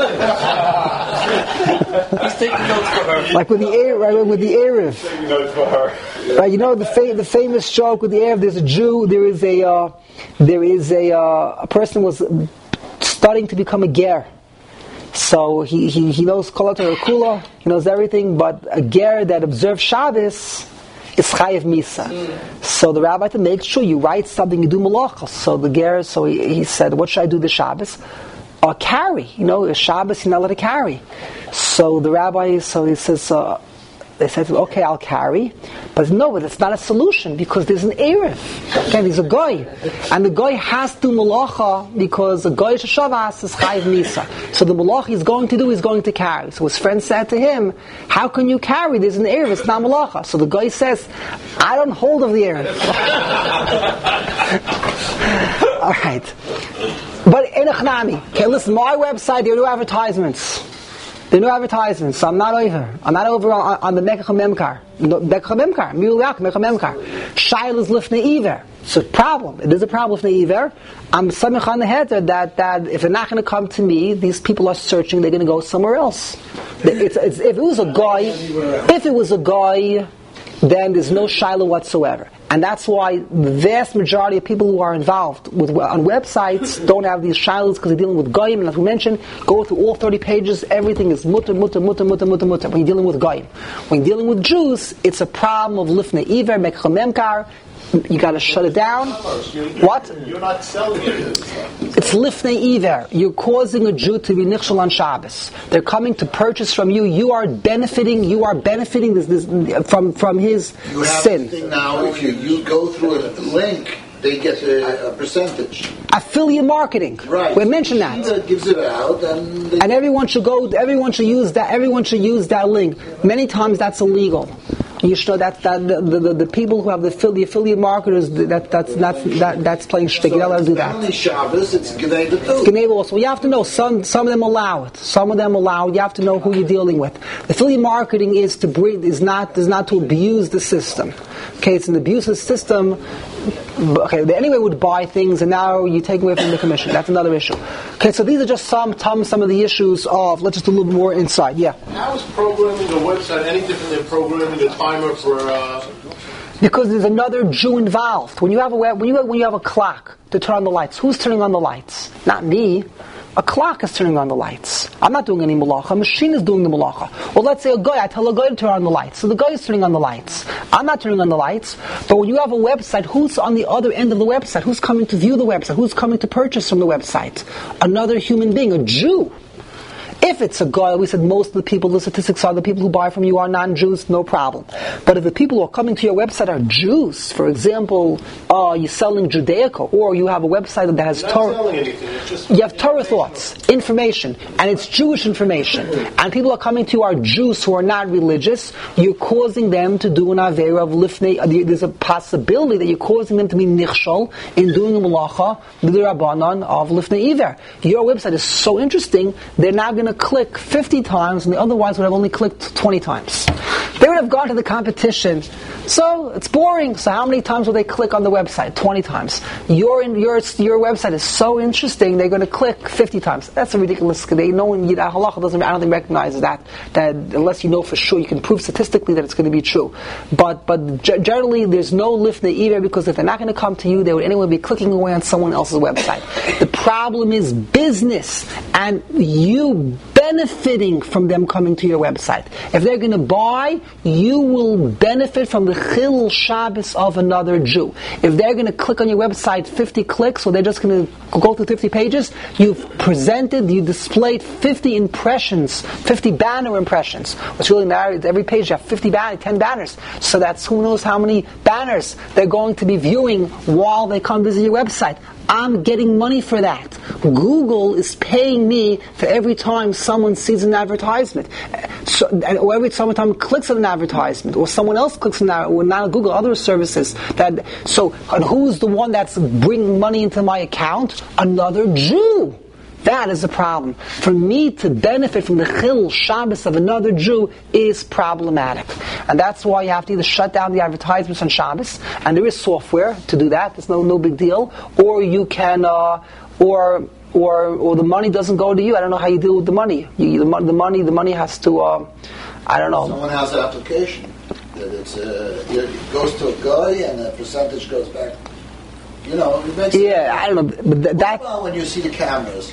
taking notes for her. Like with the Erev, right? With the Erev. Taking notes for her. Right, you know the fa- the famous joke with the Erev. There's a Jew. There is a uh, there is a uh, a person was starting to become a ger. So he he, he knows Kol HaTorah Kula. He knows everything, but a ger that observes Shabbos is chayev misa. Mm. So the rabbi to make sure you write something, you do malachos. So the ger, so he, he said, what should I do this Shabbos? Or carry, you know, Shabbos you're not allowed to carry. So the rabbi, so he says, uh, they said, okay, I'll carry. But no, but it's not a solution because there's an Erev. Okay, there's a goy. And the goy has to do malacha because a goy Shavas is chayiv misa. So the malacha he's going to do, he's going to carry. So his friend said to him, how can you carry? There's an Erev, it's not malacha. So the goy says, I don't hold of the Erev. Alright. But in Achnami, okay, listen, my website, there are no advertisements. There are no advertisements, so I'm not over. I'm not over on, on the Mekach Memkar. Mekach Memkar, Miulak, Mekach Memkar. Shail is Lifnei Iver. So problem, there's a problem with Lifnei Iver. I'm samich on the head that, that if they're not going to come to me, these people are searching, they're going to go somewhere else. It's, it's, if it was a guy, if it was a guy, then there's no shiloh whatsoever. And that's why the vast majority of people who are involved with on websites don't have these shilohs because they're dealing with goyim. And as we mentioned, go through all thirty pages, everything is mutter, mutter, mutter, mutter, mutter, mutter. When you're dealing with goyim. When you're dealing with Jews, it's a problem of lifnei iver, mekach memkar. You got to shut it down. What? You're not selling it. It's lifnei iver. You're causing a Jew to be nichshel on Shabbos. They're coming to purchase from you. You are benefiting. You are benefiting this, this from from his you have sin. Thing now, if you, you go through a link, they get a, a percentage. Affiliate marketing. Right. We mentioned that. That gives it out, and, they and everyone should go. Everyone should use that. Everyone should use that link. Many times that's illegal. You should know that, that the, the, the people who have the, the affiliate marketers that that's not that, that's playing shtick. You're not allowed to do that. Only Shabbos, it's Gnei too. It's Gnei also. You have to know some some of them allow it. Some of them allow it. You have to know who you're dealing with. The affiliate marketing is to bring is not is not to abuse the system. Okay, it's an abusive system. Okay, they anyway would buy things, and now you take away from the commission. That's another issue. Okay, so these are just some some of the issues of. Let's just do a little bit more inside. Yeah. How is programming a website any different than programming a timer for? Uh... Because there's another Jew involved. When you have a web, when you have, when you have a clock to turn on the lights, who's turning on the lights? Not me. A clock is turning on the lights. I'm not doing any malacha. A machine is doing the malacha. Well, let's say a guy, I tell a guy to turn on the lights. So the guy is turning on the lights. I'm not turning on the lights. But when you have a website, who's on the other end of the website? Who's coming to view the website? Who's coming to purchase from the website? Another human being, a Jew. If it's a guy, we said most of the people, the statistics are the people who buy from you are non-Jews, no problem. But if the people who are coming to your website are Jews, for example, uh, you're selling Judaica, or you have a website that has You're not Torah, selling anything. It's just you have Torah thoughts, information, and it's Jewish information, and people are coming to you are Jews who are not religious, you're causing them to do an Aveira of Lifnei. There's a possibility that you're causing them to be nichshol in doing a malacha, the Rabbanan of Lifnei Iver. Your website is so interesting, they're now going to click fifty times, and they otherwise would have only clicked twenty times. They would have gone to the competition. So it's boring. So how many times will they click on the website? twenty times. Your your your website is so interesting, they're going to click fifty times. That's a ridiculous. They no one halacha doesn't. I don't think recognizes that. That unless you know for sure, you can prove statistically that it's going to be true. But but generally, there's no lifnei either, because if they're not going to come to you, they would anyway be clicking away on someone else's website. The problem is business, and you benefiting from them coming to your website. If they're going to buy, you will benefit from the Chilul Shabbos of another Jew. If they're going to click on your website fifty clicks, or they're just going to go through fifty pages, you've presented, you displayed fifty impressions, fifty banner impressions. What's really nice, every page you have fifty banners, ten banners. So that's who knows how many banners they're going to be viewing while they come visit your website. I'm getting money for that. Google is paying me for every time someone sees an advertisement, so, or every time someone clicks on an advertisement, or someone else clicks on that, or not Google, other services. That so, and who's the one that's bringing money into my account? Another Jew. That is a problem. For me to benefit from the Chilul Shabbos of another Jew is problematic. And that's why you have to either shut down the advertisements on Shabbos, and there is software to do that, it's no no big deal, or you can, uh, or or or the money doesn't go to you. I don't know how you deal with the money. You, the, the money the money has to, uh, I don't know. Someone has an application that it's, uh, it goes to a guy and the percentage goes back. You know, it makes yeah, I don't know, but th- that. What about when you see the cameras?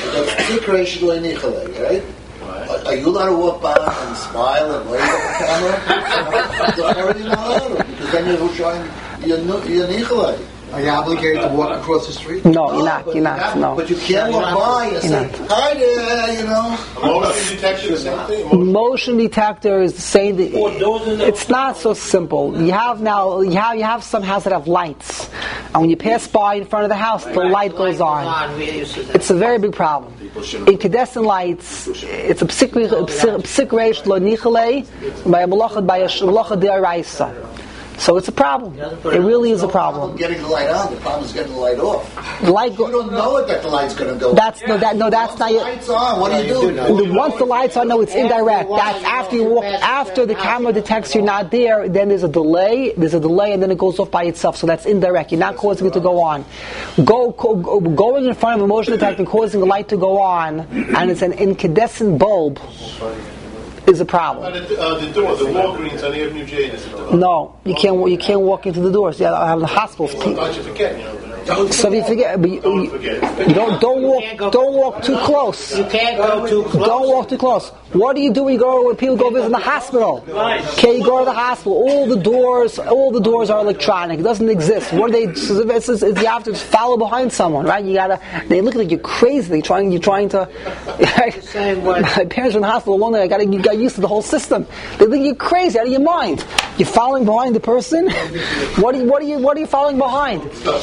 Right? Are, are you allowed to walk by and smile and wave at the camera? Are you not allowed to? Because then you're showing you're you're nichale. Are you obligated to walk across the street? No, No, you're not. but You're not. have- No. But you can't No, walk by and you're say, not. "Hi there," you know. motion detector, the same thing. Motion- Motion detector is the same. It's not so simple. You have now. You have you have some houses that have lights, and when you pass by in front of the house, the light goes on. It's a very big problem. Incandescent lights. It's a psik lo nichale by a malacha by a malacha de'araisa. So it's a problem. It really is a problem. Getting the light on, the problem is getting the light off. The light go- You don't know it that the light's going to go. That's no, that no, that's Once not the yet. lights on, what do you do? The- Once the lights are, no, it's indirect. That's after you walk, after the camera detects you're not there, then there's a delay, there's a delay, and then it goes off by itself. So that's indirect. You're not causing it to go on. Go, go, go going in front of a motion detector and causing the light to go on, and it's an incandescent bulb, is a problem. Uh, the, uh, the door, the Walgreens on the Avenue J. Is the No, you can't. You can't walk into the doors. Yeah, I have the hospitals. Sometimes you forget, you know. So if you forget, but you, Don't you, forget. you don't don't walk don't walk too close. You can't go too close. Don't walk too close. What do you do when you go when people go visit the hospital? Okay, you go to the hospital. All the doors, all the doors are electronic. It doesn't exist. What do they? It's, it's, it's, you have to follow behind someone, right? You gotta. They look like you're crazy. They trying. You're trying to. My parents were in the hospital one day. I got. You got used to the whole system. They think you're crazy, out of your mind. You're following behind the person. What are you? What are you? What are you following behind?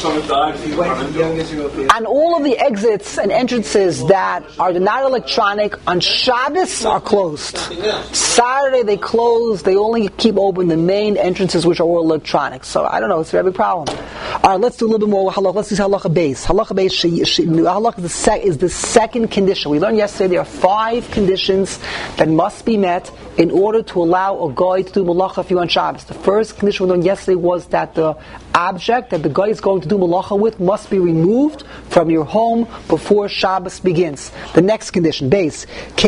And all of the exits and entrances that are not electronic on Shabbos are closed. Saturday they close. They only keep open the main entrances, which are all electronic. So I don't know. It's a very big problem. All right, let's do a little bit more halakha. Let's do halacha base. Halacha base. Halakha is the, sec, is the second condition. We learned yesterday there are five conditions that must be met in order to allow a guy to do malacha for you on Shabbos. The first condition we learned yesterday was that the object that the guy is going to do malacha with must be removed from your home before Shabbos begins. The next condition, base,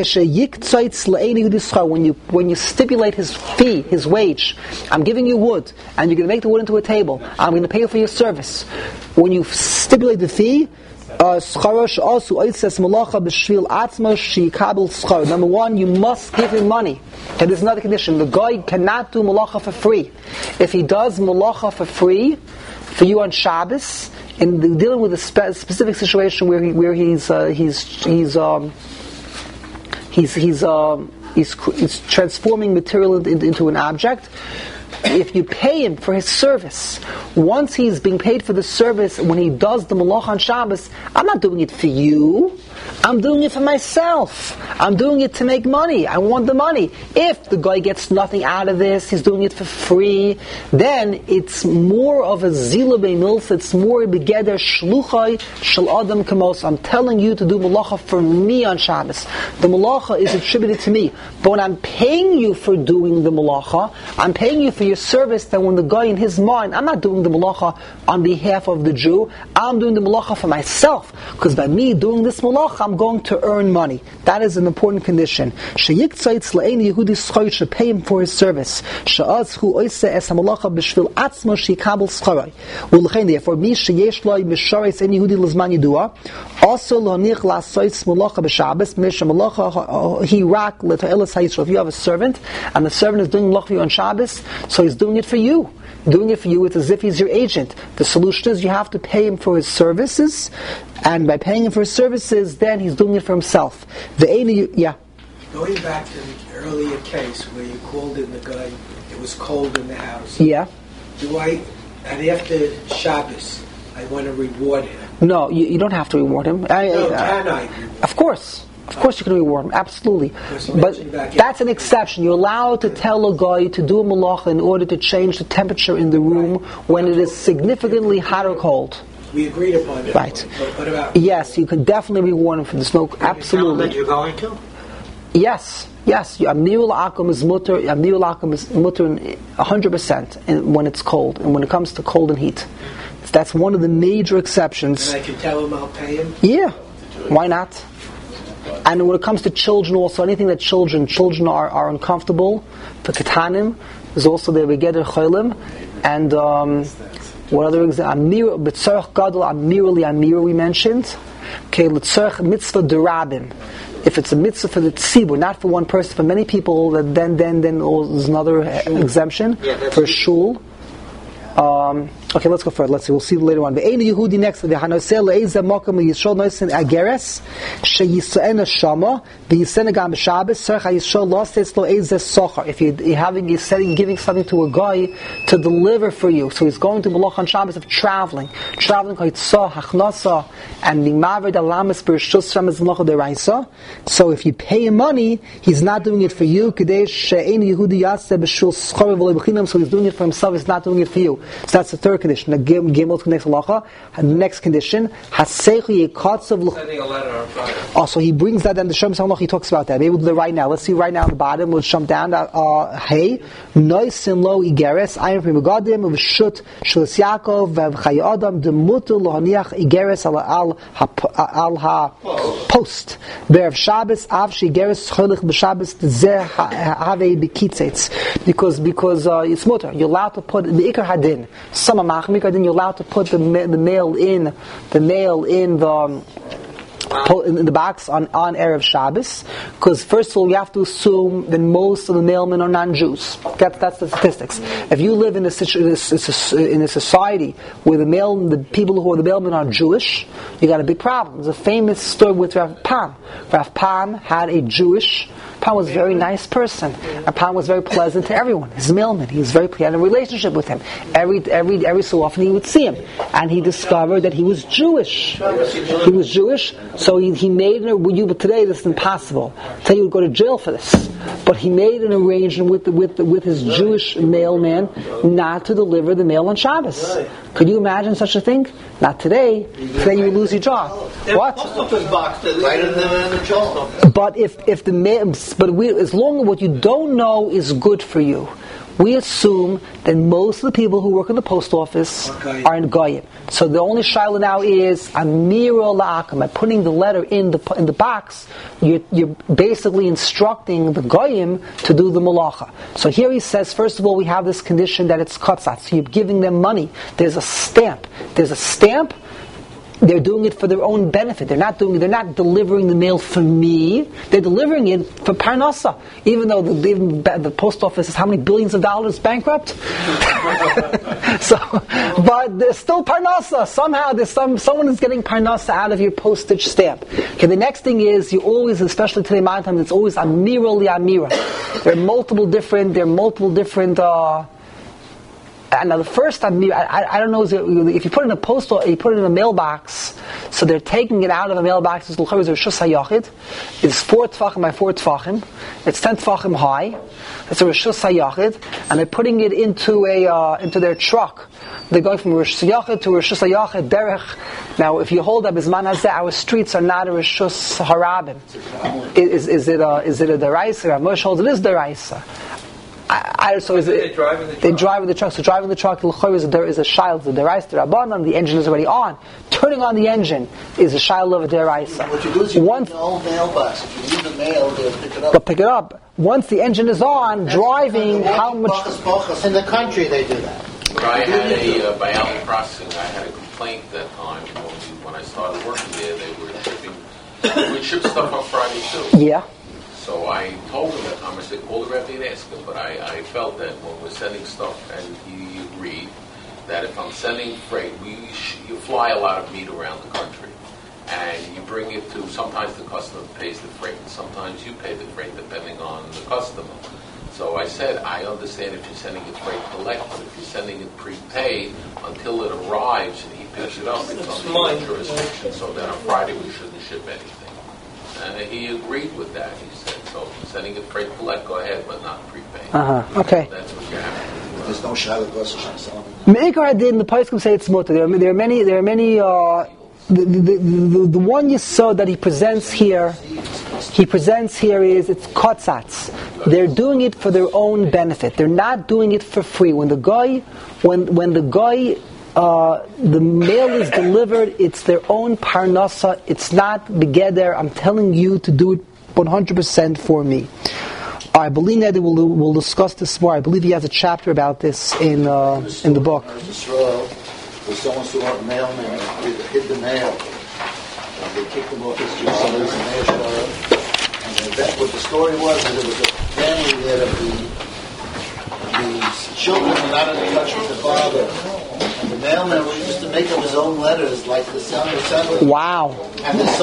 when you when you stipulate his fee, his wage, I'm giving you wood, and you're going to make the wood into a table. I'm going to pay you for your service. When you stipulate the fee, Uh, number one, you must give him money. And there's another condition. The guy cannot do malacha for free. If he does malacha for free, for you on Shabbos, and dealing with a spe- specific situation where he, where he's uh, he's he's um, He's he's um, he's, he's transforming material into, into an object. If you pay him for his service, once he's being paid for the service, when he does the malach on Shabbos, I'm not doing it for you. I'm doing it for myself. I'm doing it to make money. I want the money. If the guy gets nothing out of this, he's doing it for free, then it's more of a zila be'milsa, it's more begeder shluchai shel adam kamos. I'm telling you to do malacha for me on Shabbos. The malacha is attributed to me. But when I'm paying you for doing the malacha, I'm paying you for your service, that when the guy in his mind, I'm not doing the malacha on behalf of the Jew, I'm doing the malacha for myself. Because by me doing this malacha, I'm going to earn money. That is an important condition. Sheyiktzayitz le'eni Yehudi schoi, should pay him for his service. She'az hu oise es hamalacha b'shvil atzmo she'ikabel schoroi. U'lechein, therefore, mi sheyesh loi misharetz en Yehudi l'zman yidua, also lo'nich la'asoitz malacha b'Shabbos, misha malacha he rak l'ta'elas ha'yisrael. If you have a servant, and the servant is doing malacha for you on Shabbos, so he's doing it for you. Doing it for you, it's as if he's your agent. The solution is you have to pay him for his services, and by paying him for his services, then he's doing it for himself. The Eini, yeah. Going back to the earlier case where you called in the guy, it was cold in the house. Yeah. Do I, and after Shabbos, I want to reward him? No, you, you don't have to reward him. I, no, uh, can I? Reward of course. Of course you can reward him, absolutely. But that's an exception. You're allowed to tell a guy to do a malacha in order to change the temperature in the room when it is significantly hot or cold. We agreed upon that. Right. But what about... Yes, you can definitely reward him for this. No, absolutely. That you're going to? Yes, yes. Amnirul akum is mutter. Amnirul akum is mutter one hundred percent when it's cold, and when it comes to cold and heat. That's one of the major exceptions. And I can tell him I'll pay him? Yeah. Why not? And when it comes to children also, anything that children, children are, are uncomfortable, for ketanim, there's also the begeder cholim, and um, what other example? Amir, b'tzarech gadol, amirli amir we mentioned. Okay, l'tzarech mitzvah derabim. If it's a mitzvah for the tzibur, not for one person, for many people, then then then there's another exemption yeah, for shul. Um, okay, let's go further. Let's see. We'll see later on. The Eini Yehudi next. The Hanoseh le'ezeh mokem yishol noisin ageres sheyisaena shama v'yisena gam b'Shabbos serch hayishol lostes lo ezeh sochar. If you're having, you're setting, giving something to a guy to deliver for you, so he's going to Malach on Shabbos of traveling, traveling haitzah hachnasa and mimaver dalamis b'rishus ramez malacha deraisa. So if you pay him money, he's not doing it for you. Kadesh she'eini Yehudi yaseh b'shul schar v'lo b'chinam. So he's doing it for himself. He's not doing it for you. So that's the third condition. The gimel to the next halacha. And the next condition, haseichu yekatzav. Sending a letter on Friday. Also, he brings that down the Shem Halacha. He talks about that. Maybe we'll do it right now. Let's see right now on the bottom. We'll jump down. Uh, hey, noisin lo igeres. I am from Megadim of Shut Shus Yaakov v'Chay Adam demutu lohaniach igeres al al al ha post. Be'erev Shabbos av shigeres cholich b'Shabbos zeh have b'kitzetz, because because uh, it's mutter. You're allowed to put the ikar hadin. Some amachmik hadin. You're allowed to put the the mail in the mail in the. Um, in the box on, on Erev Shabbos, because first of all you have to assume that most of the mailmen are non-Jews. That's, that's the statistics. If you live in a, in a society where the mail, the people who are the mailmen are Jewish, you got a big problem. There's a famous story with Rav Pam. Rav Pam had a Jewish. Pam was a very nice person. And Pam was very pleasant to everyone. His mailman, he was very he had a relationship with him. Every every every so often he would see him, and he discovered that he was Jewish. He was Jewish. So he, he made an arrangement. But today this is impossible. Today you would go to jail for this. But he made an arrangement with the, with the, with his Jewish mailman not to deliver the mail on Shabbos. Could you imagine such a thing? Not today. Today you would lose your job. What? But if if the mail, but we, as long as what you don't know is good for you, we assume that most of the people who work in the post office are in Goyim. So the only shaila now is Amira la'akam. By putting the letter in the in the box, you're, you're basically instructing the Goyim to do the malacha. So here he says, first of all, we have this condition that it's katzat. So you're giving them money. There's a stamp. There's a stamp they're doing it for their own benefit. They're not doing. They're not delivering the mail for me. They're delivering it for Parnasa. Even though the, the, the post office is how many billions of dollars bankrupt. So, but there's still Parnasa. Somehow, there's some someone is getting Parnasa out of your postage stamp. Okay. The next thing is you always, especially today, modern times, it's always Amira li Amira. There are multiple different. There are multiple different. Uh, And now the first time, I, I don't know, if you put it in a postal, you put it in a mailbox, so they're taking it out of a mailbox, it's Rishus HaYachid, it's four tefachim by four tefachim, it's ten tefachim high, it's a Rishus HaYachid, and they're putting it into a uh, into their truck. They're going from Rishus HaYachid to Rishus HaYachid, Derech. Now, if you hold up Bizman Hazeh, our streets are not a Rishus Harabim. Is, is it a, is it a Deraisa? Moshe holds it is Deraisa. I, I, so is it, they drive in the truck. They drive in the truck. So driving the truck, there is a shayla of the deraisa, the rabbanon. The engine is already on. Turning on the engine is a shayla of a deraisa. What you do is you Once, put in the old mailbox. If you leave the mail, they'll pick it up. they'll pick it up. Once the engine is on, That's driving, kind of how much... bachas, bachas. In the country, they do that. But I had a, uh, by Allen Processing, I had a complaint that time when, we, when I started working there. They were shipping, they would ship stuff on Friday too. Yeah. So I told him that time, I said, call the Rebbe and ask him. But I, I felt that when we're sending stuff, and he agreed, that if I'm sending freight, we sh- you fly a lot of meat around the country. And you bring it to, sometimes the customer pays the freight, and sometimes you pay the freight, depending on the customer. So I said, I understand if you're sending it freight collect, but if you're sending it prepaid, until it arrives and he picks it up, it's under your jurisdiction. So then on Friday we shouldn't ship anything. And he agreed with that. He said, so sending it freight collect, go ahead, but not prepaid. Uh-huh. Okay. So that's what you have. There's no shayla gosh. Meikar Hadin, the Poskim say it's mutter. There are, there are many, there are many, uh, the, the, the, the, the one yesod that he presents here, he presents here is, it's kotzatz. They're doing it for their own benefit. They're not doing it for free. When the guy, when, when the guy, Uh, the mail is delivered, it's their own parnasa, it's not begeder, I'm telling you to do it one hundred percent for me. I believe that we'll, we'll discuss this more. I believe he has a chapter about this in uh, in the book. There's someone who had mailman and hid the mail. And they kicked him off his job. And that, what the story was, that there was a family there that the, the children were not in touch with the father. And the mailman used to make up his own letters, like the son. Wow. And the son